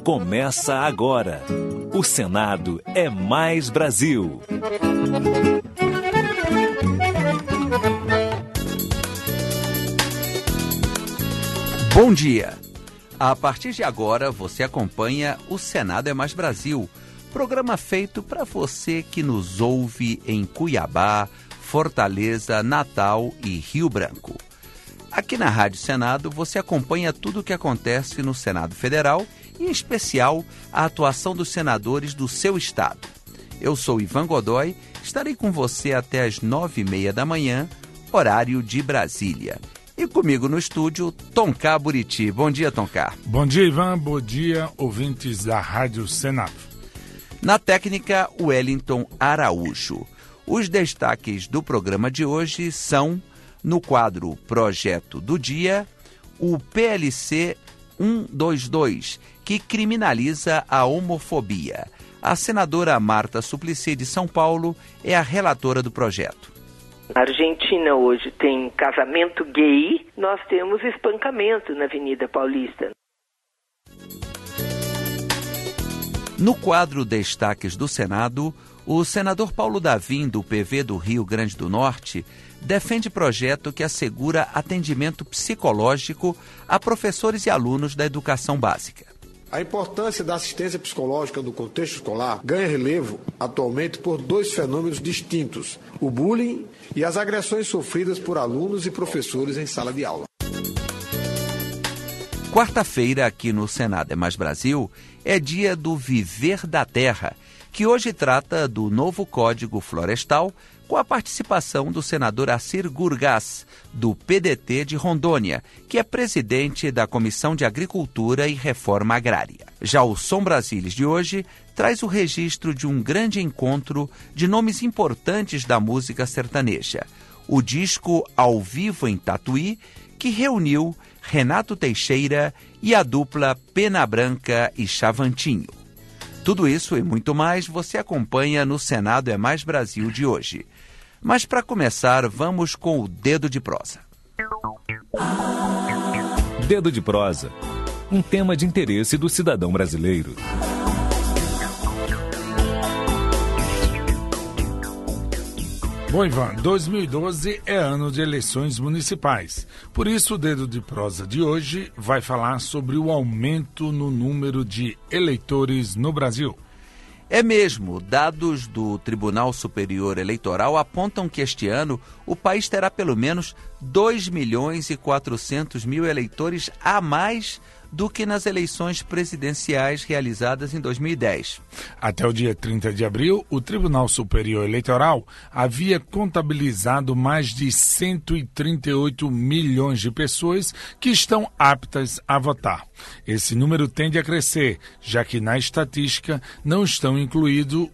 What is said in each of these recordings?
Começa agora. O Senado é mais Brasil. Bom dia! A partir de agora, você acompanha o Senado é mais Brasil, programa feito para você que nos ouve em Cuiabá, Fortaleza, Natal e Rio Branco. Aqui na Rádio Senado, você acompanha tudo o que acontece no Senado Federal e, em especial, a atuação dos senadores do seu estado. Eu sou Ivan Godoy, estarei com você até às 9h30 da manhã, horário de Brasília. E comigo no estúdio, Tonká Buriti. Bom dia, Tonká. Bom dia, Ivan. Bom dia, ouvintes da Rádio Senado. Na técnica, Wellington Araújo. Os destaques do programa de hoje são, no quadro Projeto do Dia, o PLC 122, que criminaliza a homofobia. A senadora Marta Suplicy, de São Paulo, é a relatora do projeto. A Argentina hoje tem casamento gay, nós temos espancamento na Avenida Paulista. No quadro Destaques do Senado, o senador Paulo Davim, do PV do Rio Grande do Norte, defende projeto que assegura atendimento psicológico a professores e alunos da educação básica. A importância da assistência psicológica no contexto escolar ganha relevo atualmente por dois fenômenos distintos: o bullying e as agressões sofridas por alunos e professores em sala de aula. Quarta-feira, aqui no Senado é mais Brasil, é dia do Viver da Terra, que hoje trata do novo Código Florestal, com a participação do senador Assir Gurgás, do PDT de Rondônia, que é presidente da Comissão de Agricultura e Reforma Agrária. Já o Som Brasilis de hoje traz o registro de um grande encontro de nomes importantes da música sertaneja. O disco Ao Vivo em Tatuí, que reuniu Renato Teixeira e a dupla Pena Branca e Chavantinho. Tudo isso e muito mais você acompanha no Senado é mais Brasil de hoje. Mas para começar, vamos com o Dedo de Prosa. Dedo de Prosa, um tema de interesse do cidadão brasileiro. Bom, Ivan, 2012 é ano de eleições municipais. Por isso, o Dedo de Prosa de hoje vai falar sobre o aumento no número de eleitores no Brasil. É mesmo, dados do Tribunal Superior Eleitoral apontam que este ano o país terá pelo menos 2.400.000 eleitores a mais do que nas eleições presidenciais realizadas em 2010. Até o dia 30 de abril, o Tribunal Superior Eleitoral havia contabilizado mais de 138 milhões de pessoas que estão aptas a votar. Esse número tende a crescer, já que na estatística não estão incluídos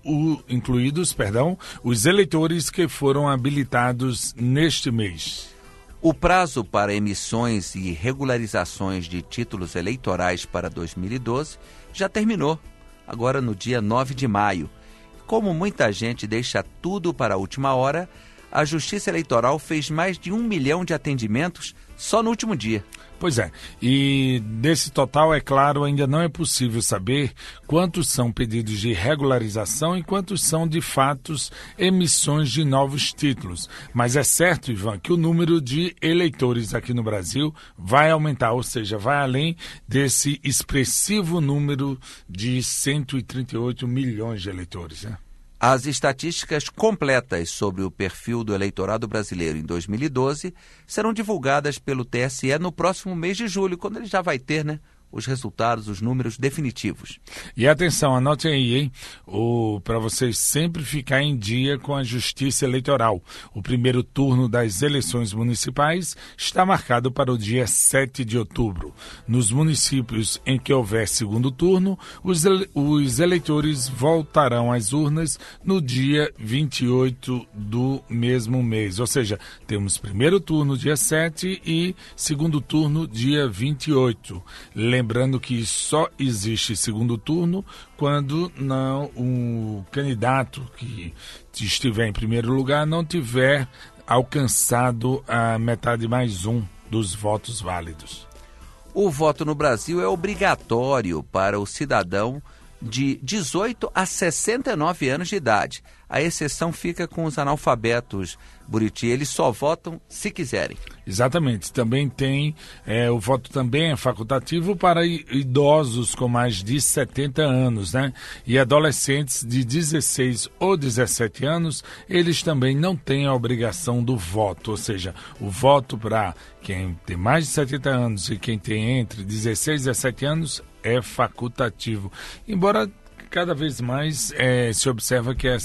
os eleitores que foram habilitados neste mês. O prazo para emissões e regularizações de títulos eleitorais para 2012 já terminou, agora no dia 9 de maio. Como muita gente deixa tudo para a última hora, a Justiça Eleitoral fez mais de 1 milhão de atendimentos só no último dia. Pois é, e desse total, é claro, ainda não é possível saber quantos são pedidos de regularização e quantos são, de fato, emissões de novos títulos. Mas é certo, Ivan, que o número de eleitores aqui no Brasil vai aumentar, ou seja, vai além desse expressivo número de 138 milhões de eleitores, né? As estatísticas completas sobre o perfil do eleitorado brasileiro em 2012 serão divulgadas pelo TSE no próximo mês de julho, quando ele já vai ter, os resultados, os números definitivos. E atenção, anotem aí, hein? Para vocês sempre ficar em dia com a Justiça Eleitoral. O primeiro turno das eleições municipais está marcado para o dia 7 de outubro. Nos municípios em que houver segundo turno, os eleitores voltarão às urnas no dia 28 do mesmo mês. Ou seja, temos primeiro turno dia 7 e segundo turno dia 28. Lembrando que só existe segundo turno quando o candidato que estiver em primeiro lugar não tiver alcançado a metade mais um dos votos válidos. O voto no Brasil é obrigatório para o cidadão de 18 a 69 anos de idade. A exceção fica com os analfabetos, Buriti. Eles só votam se quiserem. Exatamente. Também tem, o voto também é facultativo para idosos com mais de 70 anos, né? E adolescentes de 16 ou 17 anos, eles também não têm a obrigação do voto. Ou seja, o voto para quem tem mais de 70 anos e quem tem entre 16 e 17 anos é facultativo. Embora cada vez mais se observa que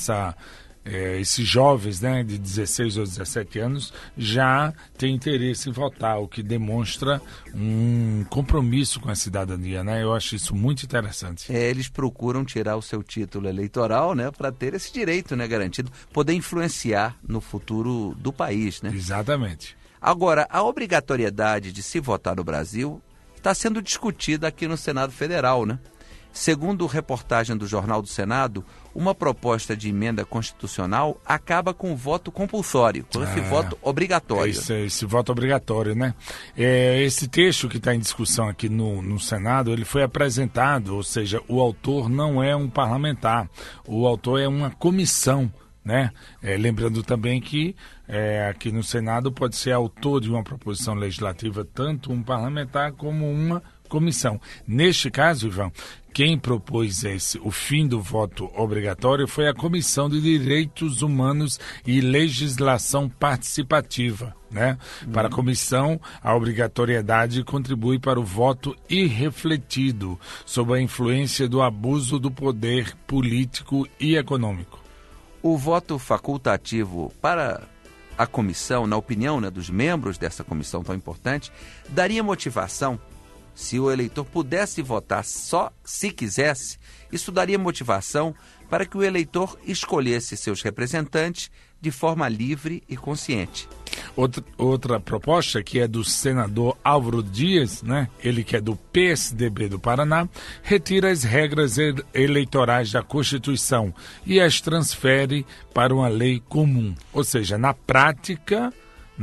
esses jovens, né, de 16 ou 17 anos já têm interesse em votar, o que demonstra um compromisso com a cidadania, né? Eu acho isso muito interessante. Eles procuram tirar o seu título eleitoral, né, para ter esse direito, né, garantido, poder influenciar no futuro do país, né? Exatamente. Agora, a obrigatoriedade de se votar no Brasil está sendo discutida aqui no Senado Federal, né? Segundo reportagem do Jornal do Senado, uma proposta de emenda constitucional acaba com o voto compulsório, com esse voto obrigatório. Esse voto obrigatório, né? Esse texto que está em discussão aqui no Senado, ele foi apresentado, ou seja, o autor não é um parlamentar, o autor é uma comissão, né? Lembrando também que aqui no Senado pode ser autor de uma proposição legislativa tanto um parlamentar como uma comissão. Neste caso, Ivan, quem propôs o fim do voto obrigatório foi a Comissão de Direitos Humanos e Legislação Participativa, né? Para a comissão, a obrigatoriedade contribui para o voto irrefletido sob a influência do abuso do poder político e econômico. O voto facultativo para a comissão, na opinião, né, dos membros dessa comissão tão importante, daria motivação. Se o eleitor pudesse votar só se quisesse, isso daria motivação para que o eleitor escolhesse seus representantes de forma livre e consciente. Outra proposta, que é do senador Álvaro Dias, né? Ele que é do PSDB do Paraná, retira as regras eleitorais da Constituição e as transfere para uma lei comum. Ou seja, na prática,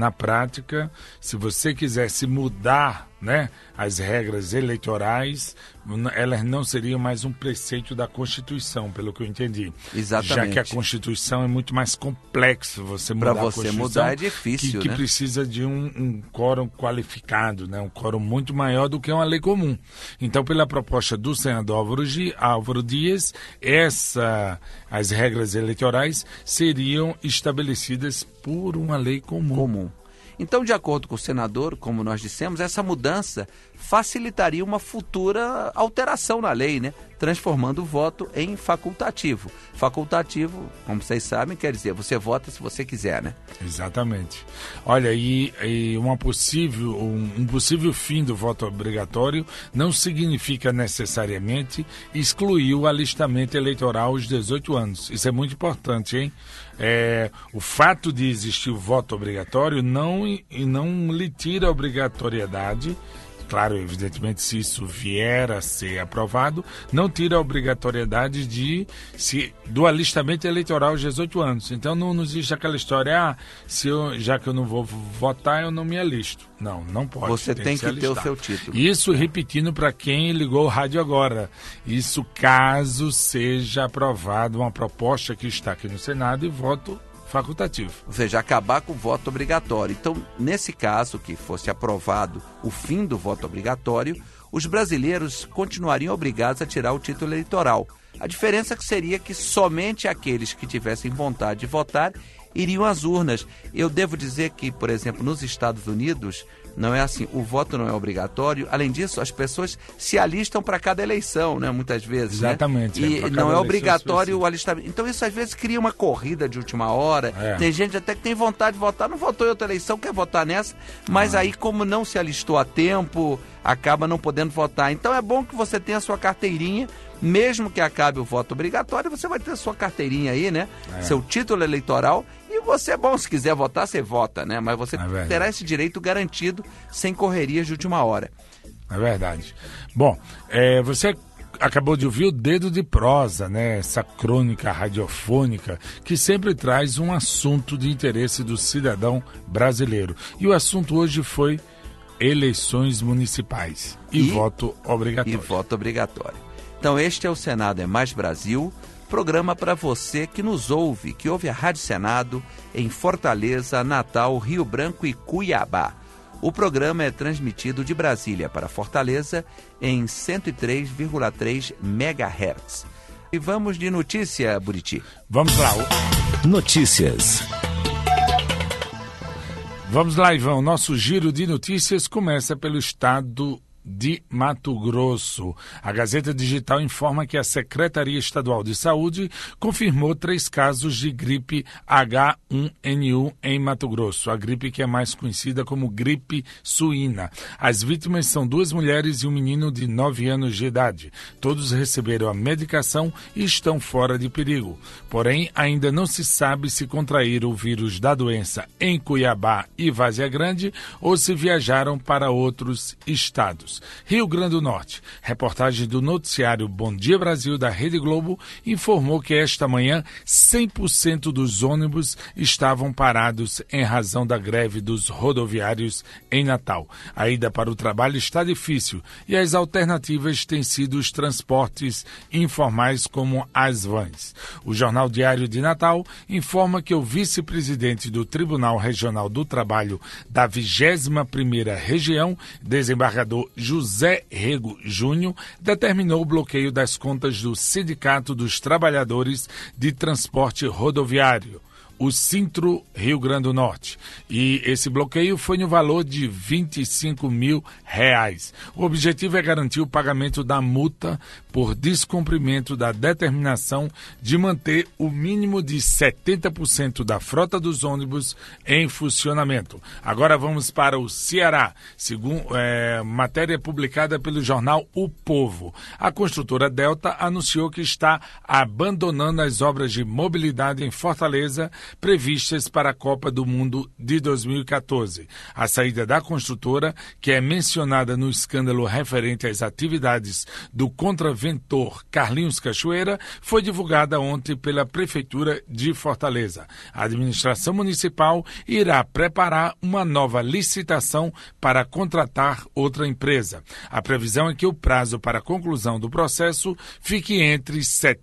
se você quisesse mudar, né, as regras eleitorais, elas não seriam mais um preceito da Constituição, pelo que eu entendi. Exatamente. Já que a Constituição é muito mais complexo, você mudar a Constituição. Para você mudar é difícil, que precisa de um quórum qualificado, né, um quórum muito maior do que uma lei comum. Então, pela proposta do senador Álvaro Dias, as regras eleitorais seriam estabelecidas por uma lei comum. Então, de acordo com o senador, como nós dissemos, essa mudança facilitaria uma futura alteração na lei, né? Transformando o voto em facultativo. Facultativo, como vocês sabem, quer dizer, você vota se você quiser, né? Exatamente. Olha, um possível fim do voto obrigatório não significa necessariamente excluir o alistamento eleitoral aos 18 anos. Isso é muito importante, hein? O fato de existir o voto obrigatório não lhe tira a obrigatoriedade. Claro, evidentemente, se isso vier a ser aprovado, não tira a obrigatoriedade do alistamento eleitoral aos 18 anos. Então não existe aquela história, já que eu não vou votar, eu não me alisto. Não pode. Você tem que ter o seu título. Isso repetindo para quem ligou o rádio agora. Isso caso seja aprovada uma proposta que está aqui no Senado e voto facultativo. Ou seja, acabar com o voto obrigatório. Então, nesse caso, que fosse aprovado o fim do voto obrigatório, os brasileiros continuariam obrigados a tirar o título eleitoral. A diferença seria que somente aqueles que tivessem vontade de votar iriam às urnas. Eu devo dizer que, por exemplo, nos Estados Unidos, não é assim, o voto não é obrigatório. Além disso, as pessoas se alistam para cada eleição, né? Muitas vezes. Exatamente. Né? E não é obrigatório o alistamento. Então isso às vezes cria uma corrida de última hora. Tem gente até que tem vontade de votar, não votou em outra eleição, quer votar nessa, mas aí como não se alistou a tempo, acaba não podendo votar. Então é bom que você tenha a sua carteirinha, mesmo que acabe o voto obrigatório, você vai ter a sua carteirinha aí, né? Seu título eleitoral. E você é bom, se quiser votar, você vota, né? Mas você terá esse direito garantido sem correrias de última hora. É verdade. Bom, você acabou de ouvir o Dedo de Prosa, né? Essa crônica radiofônica que sempre traz um assunto de interesse do cidadão brasileiro. E o assunto hoje foi eleições municipais e voto obrigatório. E voto obrigatório. Então este é o Senado é Mais Brasil, programa para você que nos ouve, que ouve a Rádio Senado em Fortaleza, Natal, Rio Branco e Cuiabá. O programa é transmitido de Brasília para Fortaleza em 103,3 MHz. E vamos de notícia, Buriti. Vamos lá. Notícias. Vamos lá, Ivan. Nosso giro de notícias começa pelo estado de Mato Grosso. A Gazeta Digital informa que a Secretaria Estadual de Saúde confirmou 3 casos de gripe H1N1 em Mato Grosso, a gripe que é mais conhecida como gripe suína. As vítimas são 2 mulheres e um menino de 9 anos de idade. Todos receberam a medicação e estão fora de perigo. Porém, ainda não se sabe se contraíram o vírus da doença em Cuiabá e Várzea Grande ou se viajaram para outros estados. Rio Grande do Norte. Reportagem do noticiário Bom Dia Brasil da Rede Globo informou que esta manhã 100% dos ônibus estavam parados em razão da greve dos rodoviários em Natal. A ida para o trabalho está difícil e as alternativas têm sido os transportes informais como as vans. O Jornal Diário de Natal informa que o vice-presidente do Tribunal Regional do Trabalho da 21ª Região, desembargador José Rego Júnior, determinou o bloqueio das contas do Sindicato dos Trabalhadores de Transporte Rodoviário, o Sintro Rio Grande do Norte. E esse bloqueio foi no valor de R$25 mil. O objetivo é garantir o pagamento da multa por descumprimento da determinação de manter o mínimo de 70% da frota dos ônibus em funcionamento. Agora vamos para o Ceará. Segundo matéria publicada pelo jornal O Povo, a construtora Delta anunciou que está abandonando as obras de mobilidade em Fortaleza previstas para a Copa do Mundo de 2014. A saída da construtora, que é mencionada no escândalo referente às atividades do contraventor Carlinhos Cachoeira, foi divulgada ontem pela Prefeitura de Fortaleza. A administração municipal irá preparar uma nova licitação para contratar outra empresa. A previsão é que o prazo para a conclusão do processo fique entre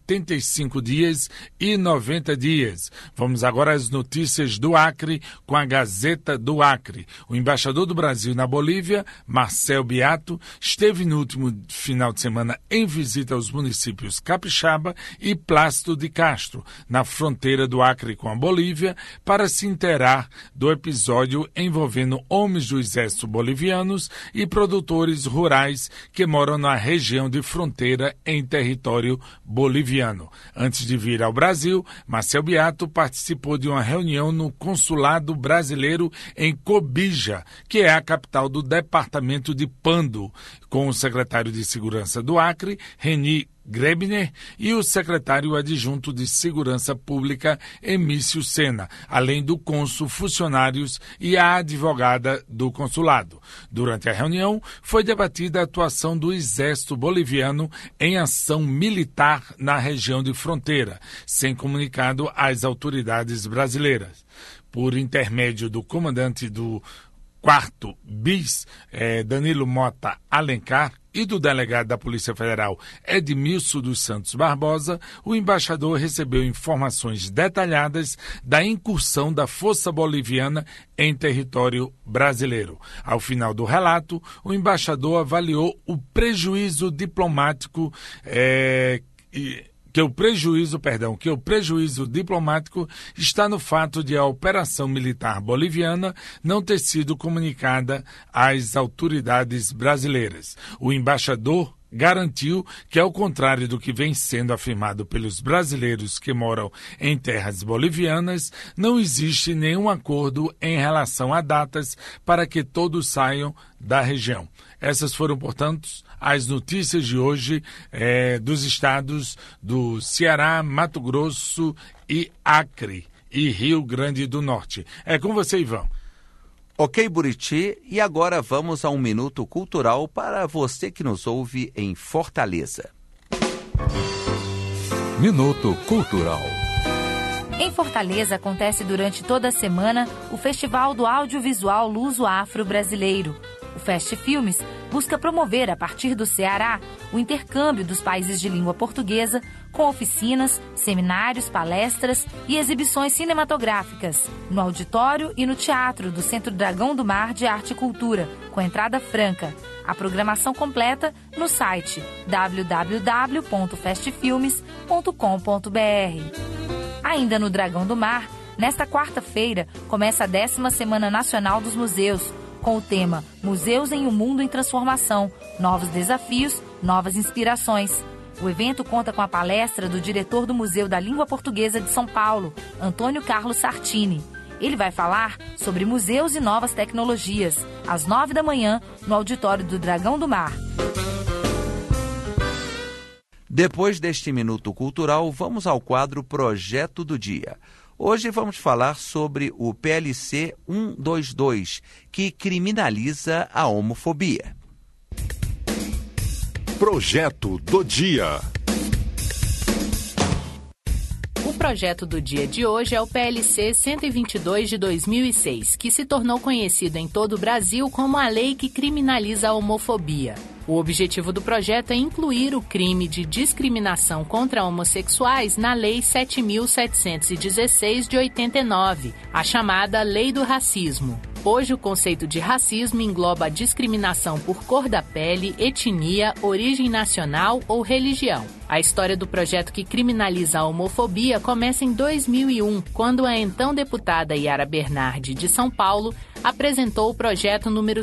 75 dias e 90 dias. Vamos agora às notícias do Acre com a Gazeta do Acre. O embaixador do Brasil na Bolívia, Marcel Beato, esteve no último final de semana em visita aos municípios Capixaba e Plácido de Castro, na fronteira do Acre com a Bolívia, para se inteirar do episódio envolvendo homens do exército bolivianos e produtores rurais que moram na região de fronteira em território boliviano. Antes de vir ao Brasil, Marcel Beato participou de uma reunião no Consulado Brasileiro em Cobija, que é a capital do departamento de Pando, com o secretário de Segurança do Acre, Reni Grebner, e o secretário adjunto de Segurança Pública, Emício Sena, além do cônsul, funcionários e a advogada do consulado. Durante a reunião, foi debatida a atuação do Exército Boliviano em ação militar na região de fronteira, sem comunicado às autoridades brasileiras. Por intermédio do comandante do 4º BIS, Danilo Mota Alencar, e do delegado da Polícia Federal, Edmilson dos Santos Barbosa, o embaixador recebeu informações detalhadas da incursão da Força Boliviana em território brasileiro. Ao final do relato, o embaixador avaliou o prejuízo diplomático que o prejuízo diplomático está no fato de a operação militar boliviana não ter sido comunicada às autoridades brasileiras. O embaixador garantiu que, ao contrário do que vem sendo afirmado pelos brasileiros que moram em terras bolivianas, não existe nenhum acordo em relação a datas para que todos saiam da região. Essas foram, portanto, as notícias de hoje dos estados do Ceará, Mato Grosso e Acre e Rio Grande do Norte. É com você, Ivan. Ok, Buriti, e agora vamos a um minuto cultural para você que nos ouve em Fortaleza. Minuto Cultural. Em Fortaleza acontece durante toda a semana o Festival do Audiovisual Luso-Afro Brasileiro. O Fest Filmes busca promover, a partir do Ceará, o intercâmbio dos países de língua portuguesa com oficinas, seminários, palestras e exibições cinematográficas no auditório e no teatro do Centro Dragão do Mar de Arte e Cultura, com entrada franca. A programação completa no site www.festfilmes.com.br. Ainda no Dragão do Mar, nesta quarta-feira, começa a 10ª Semana Nacional dos Museus, com o tema Museus em um Mundo em Transformação, Novos Desafios, Novas Inspirações. O evento conta com a palestra do diretor do Museu da Língua Portuguesa de São Paulo, Antônio Carlos Sartini. Ele vai falar sobre museus e novas tecnologias, às 9 da manhã, no auditório do Dragão do Mar. Depois deste Minuto Cultural, vamos ao quadro Projeto do Dia. Hoje vamos falar sobre o PLC 122, que criminaliza a homofobia. Projeto do Dia. O projeto do dia de hoje é o PLC 122 de 2006, que se tornou conhecido em todo o Brasil como a lei que criminaliza a homofobia. O objetivo do projeto é incluir o crime de discriminação contra homossexuais na Lei 7.716 de 89, a chamada Lei do Racismo. Hoje, o conceito de racismo engloba a discriminação por cor da pele, etnia, origem nacional ou religião. A história do projeto que criminaliza a homofobia começa em 2001, quando a então deputada Yara Bernardi, de São Paulo, apresentou o projeto número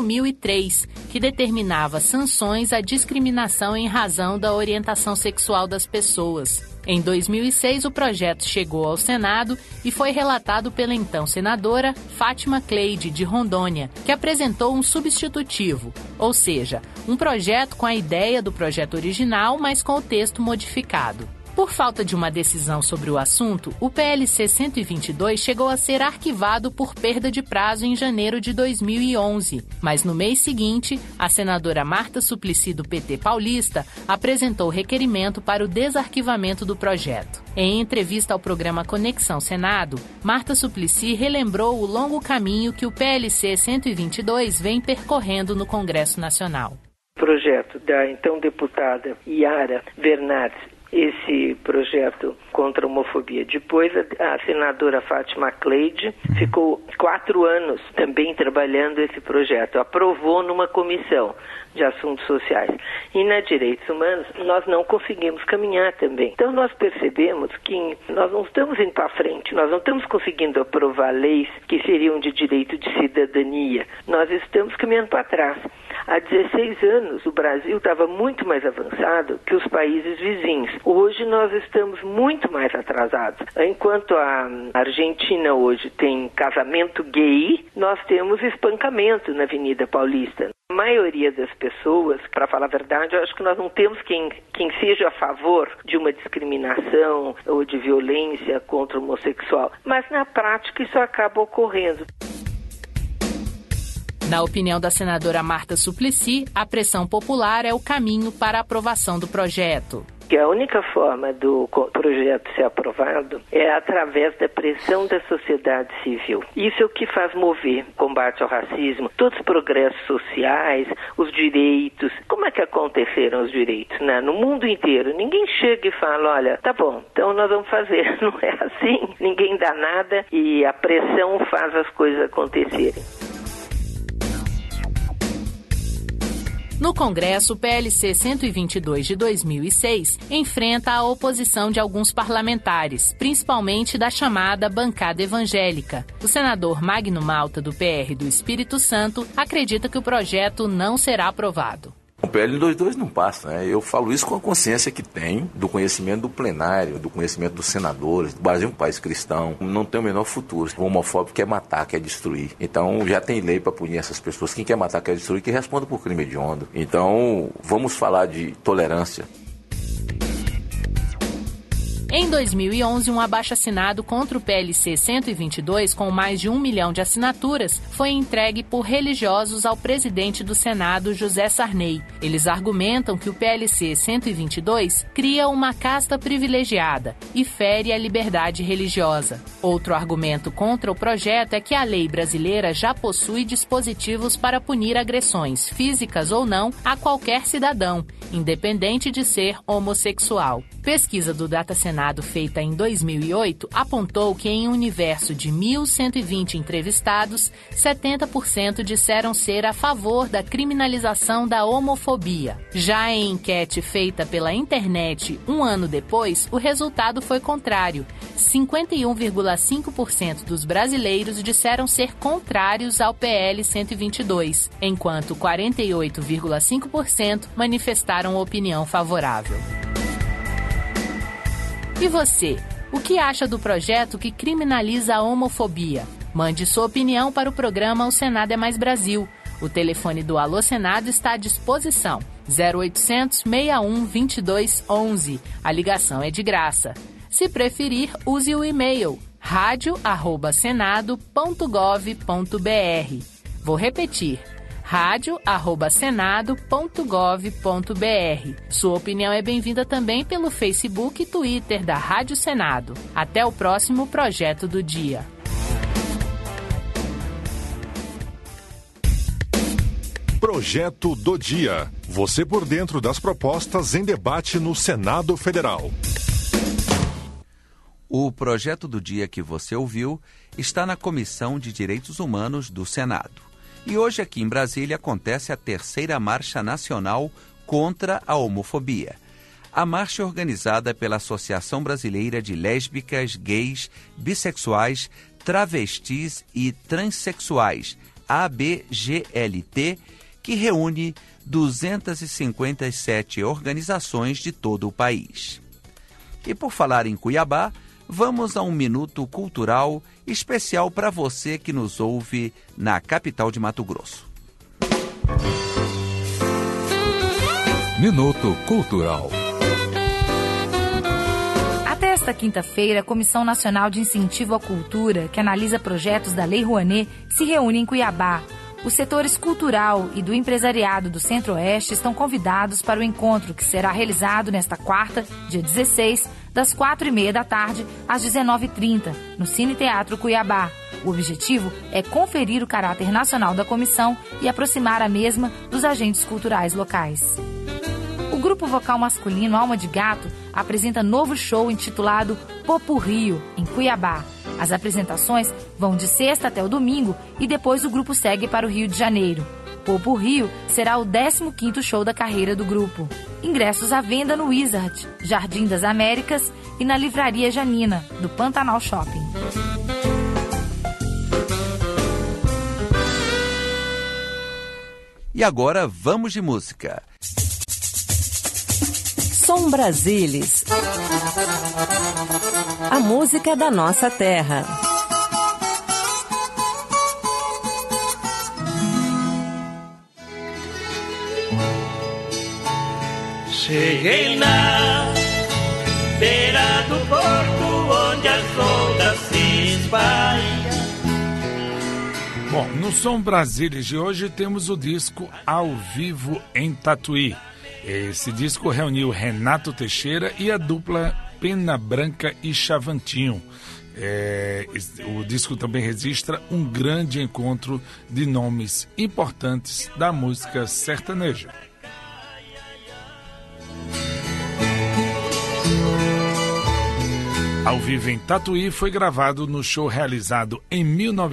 5003, que determinava sanções à discriminação em razão da orientação sexual das pessoas. Em 2006, o projeto chegou ao Senado e foi relatado pela então senadora Fátima Cleide, de Rondônia, que apresentou um substitutivo, ou seja, um projeto com a ideia do projeto original, mas com o texto modificado. Por falta de uma decisão sobre o assunto, o PLC 122 chegou a ser arquivado por perda de prazo em janeiro de 2011. Mas no mês seguinte, a senadora Marta Suplicy, do PT paulista, apresentou requerimento para o desarquivamento do projeto. Em entrevista ao programa Conexão Senado, Marta Suplicy relembrou o longo caminho que o PLC 122 vem percorrendo no Congresso Nacional. O projeto da então deputada Yara Bernardi, esse projeto contra a homofobia. Depois, a senadora Fátima Cleide ficou 4 anos também trabalhando esse projeto. Aprovou numa comissão de assuntos sociais. E na direitos humanos, nós não conseguimos caminhar também. Então, nós percebemos que nós não estamos indo para frente, nós não estamos conseguindo aprovar leis que seriam de direito de cidadania. Nós estamos caminhando para trás. Há 16 anos, o Brasil estava muito mais avançado que os países vizinhos. Hoje, nós estamos muito mais atrasados. Enquanto a Argentina hoje tem casamento gay, nós temos espancamento na Avenida Paulista. A maioria das pessoas, para falar a verdade, eu acho que nós não temos quem seja a favor de uma discriminação ou de violência contra o homossexual. Mas, na prática, isso acaba ocorrendo. Na opinião da senadora Marta Suplicy, a pressão popular é o caminho para a aprovação do projeto. Que a única forma do projeto ser aprovado é através da pressão da sociedade civil. Isso é o que faz mover o combate ao racismo, todos os progressos sociais, os direitos. Como é que aconteceram os direitos, né? No mundo inteiro? Ninguém chega e fala, olha, tá bom, então nós vamos fazer. Não é assim, ninguém dá nada e a pressão faz as coisas acontecerem. No Congresso, o PLC 122 de 2006 enfrenta a oposição de alguns parlamentares, principalmente da chamada bancada evangélica. O senador Magno Malta, do PR do Espírito Santo, acredita que o projeto não será aprovado. O PL 122 não passa, né? Eu falo isso com a consciência que tenho do conhecimento do plenário, do conhecimento dos senadores. O Brasil é um país cristão, não tem o menor futuro. O homofóbico quer matar, quer destruir. Então já tem lei para punir essas pessoas. Quem quer matar, quer destruir, que responda por crime hediondo. Então vamos falar de tolerância. Em 2011, um abaixo-assinado contra o PLC 122, com mais de 1 milhão de assinaturas, foi entregue por religiosos ao presidente do Senado, José Sarney. Eles argumentam que o PLC 122 cria uma casta privilegiada e fere a liberdade religiosa. Outro argumento contra o projeto é que a lei brasileira já possui dispositivos para punir agressões, físicas ou não, a qualquer cidadão, independente de ser homossexual. Pesquisa do Data Senado feita em 2008 apontou que em um universo de 1.120 entrevistados, 70% disseram ser a favor da criminalização da homofobia. Já em enquete feita pela internet um ano depois, o resultado foi contrário. 51,5% dos brasileiros disseram ser contrários ao PL 122, enquanto 48,5% manifestaram opinião favorável. E você, o que acha do projeto que criminaliza a homofobia? Mande sua opinião para o programa O Senado é Mais Brasil. O telefone do Alô Senado está à disposição, 0800 61 22 11. A ligação é de graça. Se preferir, use o e-mail radio@senado.gov.br. Vou repetir, radio@senado.gov.br. Sua opinião é bem-vinda também pelo Facebook e Twitter da Rádio Senado. Até o próximo Projeto do Dia. Projeto do Dia. Você por dentro das propostas em debate no Senado Federal. O Projeto do Dia que você ouviu está na Comissão de Direitos Humanos do Senado. E hoje aqui em Brasília acontece a 3ª Marcha Nacional contra a Homofobia. A marcha é organizada pela Associação Brasileira de Lésbicas, Gays, Bissexuais, Travestis e Transsexuais, ABGLT, que reúne 257 organizações de todo o país. E por falar em Cuiabá, vamos a um minuto cultural especial para você que nos ouve na capital de Mato Grosso. Minuto Cultural. Até esta quinta-feira, a Comissão Nacional de Incentivo à Cultura, que analisa projetos da Lei Rouanet, se reúne em Cuiabá. Os setores cultural e do empresariado do Centro-Oeste estão convidados para o encontro que será realizado nesta quarta, dia 16, das 4h30 da tarde às 19h30, no Cine Teatro Cuiabá. O objetivo é conferir o caráter nacional da comissão e aproximar a mesma dos agentes culturais locais. O grupo vocal masculino Alma de Gato apresenta novo show intitulado Popurrio, em Cuiabá. As apresentações vão de sexta até o domingo e depois o grupo segue para o Rio de Janeiro. Popurrio será o 15º show da carreira do grupo. Ingressos à venda no Wizard, Jardim das Américas e na Livraria Janina, do Pantanal Shopping. E agora vamos de música. Som Brasilis. A música da nossa terra. Cheguei na beira do porto onde as ondas se espalham. Bom, no Som Brasilis de hoje temos o disco Ao Vivo em Tatuí. Esse disco reuniu Renato Teixeira e a dupla Pena Branca e Chavantinho. O disco também registra um grande encontro de nomes importantes da música sertaneja. Ao Vivo em Tatuí foi gravado no show realizado em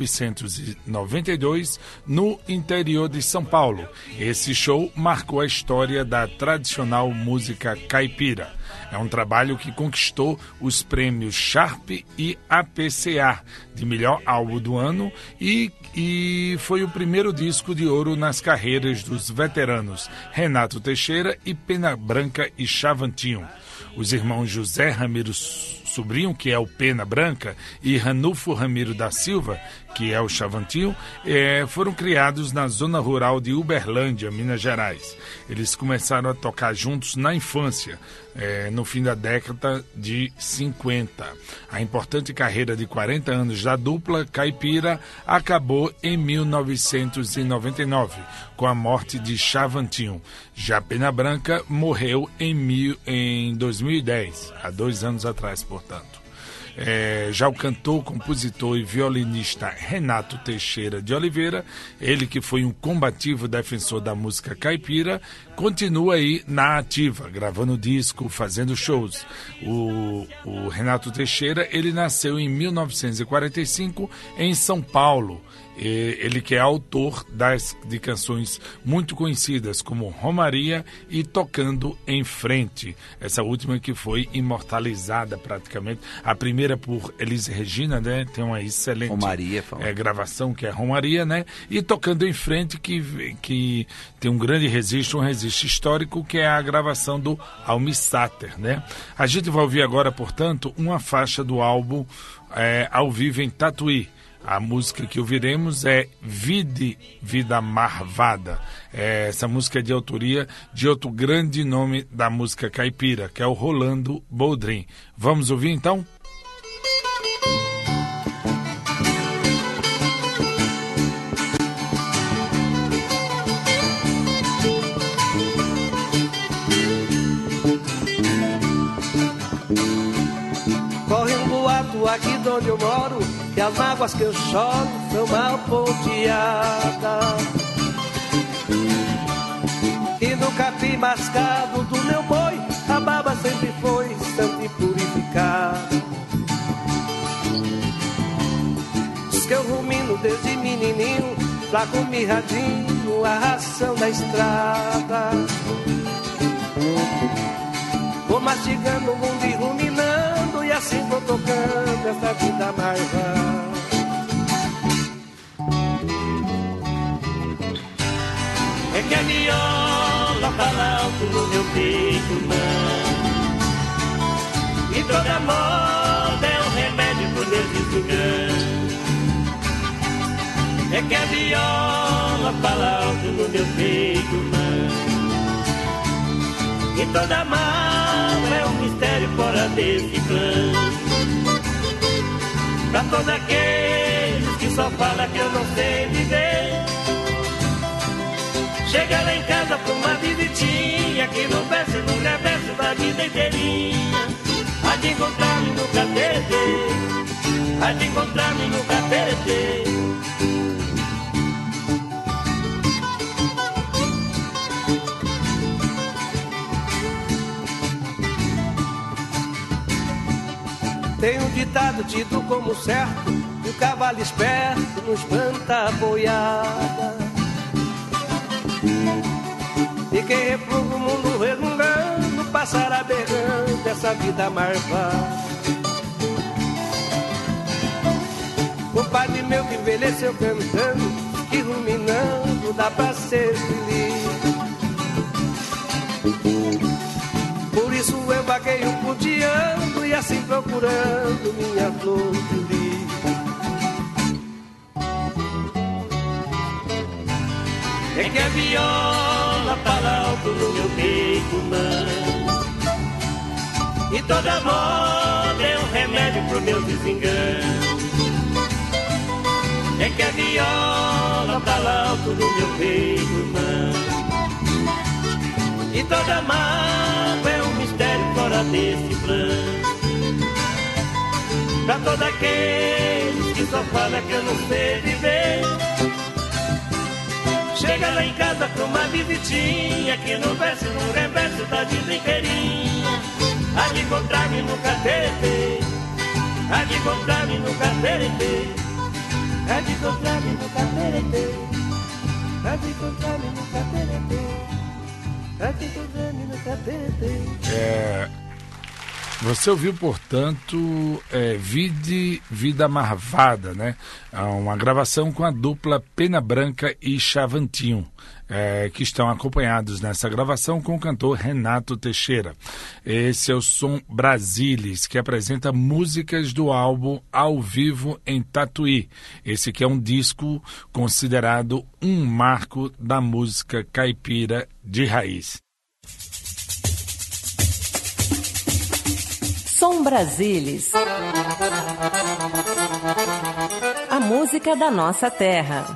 1992 no interior de São Paulo. Esse show marcou a história da tradicional música caipira. É um trabalho que conquistou os prêmios Sharp e APCA de melhor álbum do ano e foi o primeiro disco de ouro nas carreiras dos veteranos Renato Teixeira e Pena Branca e Chavantinho. Os irmãos José Ramiro Sobrinho, que é o Pena Branca, e Ranulfo Ramiro da Silva, que é o Chavantinho, foram criados na zona rural de Uberlândia, Minas Gerais. Eles começaram a tocar juntos na infância, no fim da década de 50. A importante carreira de 40 anos da dupla caipira acabou em 1999, com a morte de Chavantinho. Já Pena Branca morreu em 2010, há 2 anos atrás, portanto. Já o cantor, compositor e violinista Renato Teixeira de Oliveira, ele que foi um combativo defensor da música caipira, continua aí na ativa, gravando disco, fazendo shows. O Renato Teixeira, ele nasceu em 1945 em São Paulo. Ele que é autor de canções muito conhecidas como Romaria e Tocando em Frente, essa última que foi imortalizada praticamente, a primeira por Elis Regina, né? Tem uma excelente Romaria, gravação que é Romaria, né? E Tocando em Frente que tem um grande registro, um registro histórico, que é a gravação do Almi Sater, né? A gente vai ouvir agora, portanto, uma faixa do álbum ao vivo em Tatuí. A música que ouviremos é Vida Marvada. Essa música é de autoria de outro grande nome da música caipira, que é o Rolando Boldrin. Vamos ouvir então? Corre um boato aqui de onde eu moro, que as mágoas que eu choro são mal ponteadas. E no capim mascado do meu boi, a baba sempre foi santa e purificada. Diz que eu rumino desde menininho, flaco mirradinho, a ração da estrada. Vou mastigando o mundo e ruminando, e assim vou tocando essa vida marvada. É que a viola fala alto no meu peito, mano, e toda moda é um remédio pro meu desengano. É que a viola fala alto no meu peito, mano, e toda mágoa é um mistério fora desse plano. Pra todos aqueles que só falam que eu não sei viver, chega lá em casa pra uma visitinha, que no verso e no reverso da vida inteirinha. Há de encontrar-me no caterete, há de encontrar-me no caterete. Tem um ditado tido como certo, que o cavalo esperto não espanta a boiada. E quem repluga o mundo resmungando, passará berrando essa vida marvada. O padre meu que envelheceu cantando, que ruminando dá pra ser feliz. Por isso eu vagueio pudiando e assim procurando minha flor feliz. É que a viola fala alto no meu peito, mano, e toda moda é um remédio pro meu desengano. É que a viola fala alto no meu peito, mano, e toda mágoa é um mistério fora desse plano. Pra todos aqueles que só falam que eu não sei viver, chega lá em casa pra uma visitinha, que no verso e no reverso da vida inteirinha. Há de encontrar-me no caterete, há de encontrar-me no caterete, há de encontrar-me no caterete, há de encontrar-me no caterete. Você ouviu, portanto, Vida Marvada, né? Uma gravação com a dupla Pena Branca e Chavantinho, que estão acompanhados nessa gravação com o cantor Renato Teixeira. Esse é o Som Brasilis, que apresenta músicas do álbum Ao Vivo em Tatuí. Esse que é um disco considerado um marco da música caipira de raiz. Som Brasilis. A música da nossa terra.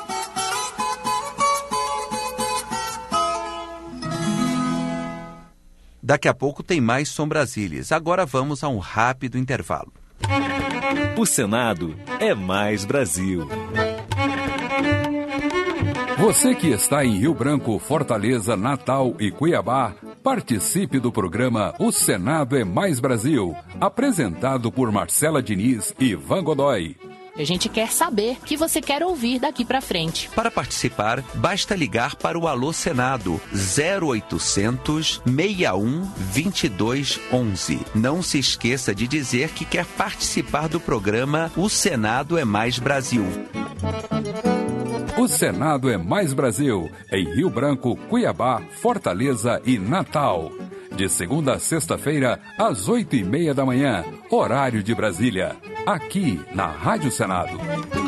Daqui a pouco tem mais Som Brasilis. Agora vamos a um rápido intervalo. O Senado é mais Brasil. Você que está em Rio Branco, Fortaleza, Natal e Cuiabá, participe do programa O Senado é Mais Brasil, apresentado por Marcela Diniz e Ivan Godoy. A gente quer saber o que você quer ouvir daqui para frente. Para participar, basta ligar para o Alô Senado 0800 61 22 11. Não se esqueça de dizer que quer participar do programa O Senado é Mais Brasil. O Senado é Mais Brasil, em Rio Branco, Cuiabá, Fortaleza e Natal. De segunda a sexta-feira, às 8h30 da manhã, horário de Brasília. Aqui na Rádio Senado.